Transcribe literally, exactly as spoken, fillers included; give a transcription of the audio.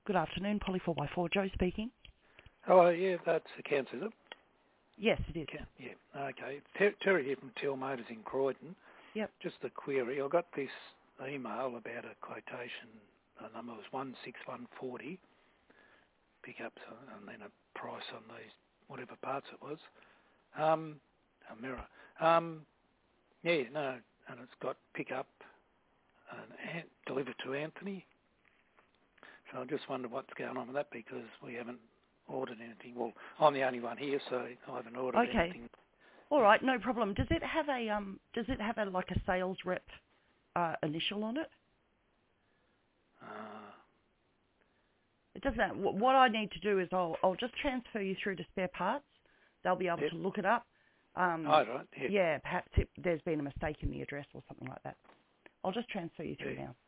Good afternoon, Polly four by four, Joe speaking. Oh, yeah, that's accounts, is it? Yes, it is. Account, yeah, okay. Ter- Terry here from Teal Motors in Croydon. Yep. Just a query. I got this email about a quotation. The number was one six one four zero, pickups, and then a price on these, whatever parts it was. Um, a mirror. Um, yeah, no, and it's got pickup and an- delivered to Anthony. So I just wonder what's going on with that because we haven't ordered anything. Well, I'm the only one here, so I haven't ordered Okay. anything. All right, no problem. Does it have a um? Does it have a like a sales rep uh, initial on it? Uh, It doesn't. What what I need to do is I'll I'll just transfer you through to spare parts. They'll be able yep. to look it up. Um, Oh, right. Yep. yeah, perhaps it, there's been a mistake in the address or something like that. I'll just transfer you through Yeah. now.